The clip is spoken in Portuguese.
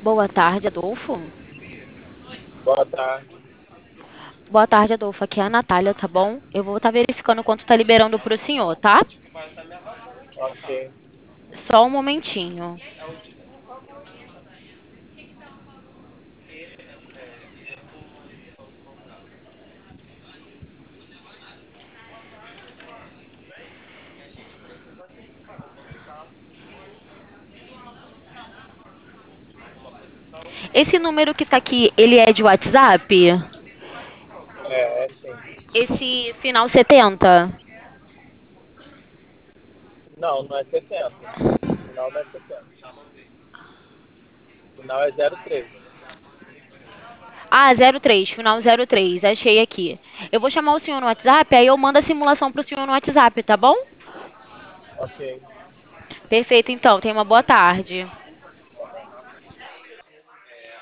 Boa tarde, Adolfo. Boa tarde. Boa tarde, Adolfo. Aqui é a Natália, tá bom? Eu vou estar verificando quanto tá liberando pro senhor, tá? Ok. Só um momentinho. Esse número que tá aqui, ele é de WhatsApp? É sim. Esse final 70? Não, não é 70. Final não é 70. Final é 03. Ah, 03, final 03. Achei aqui. Eu vou chamar o senhor no WhatsApp, aí eu mando a simulação pro senhor no WhatsApp, tá bom? Ok. Perfeito, então. Tenha uma boa tarde.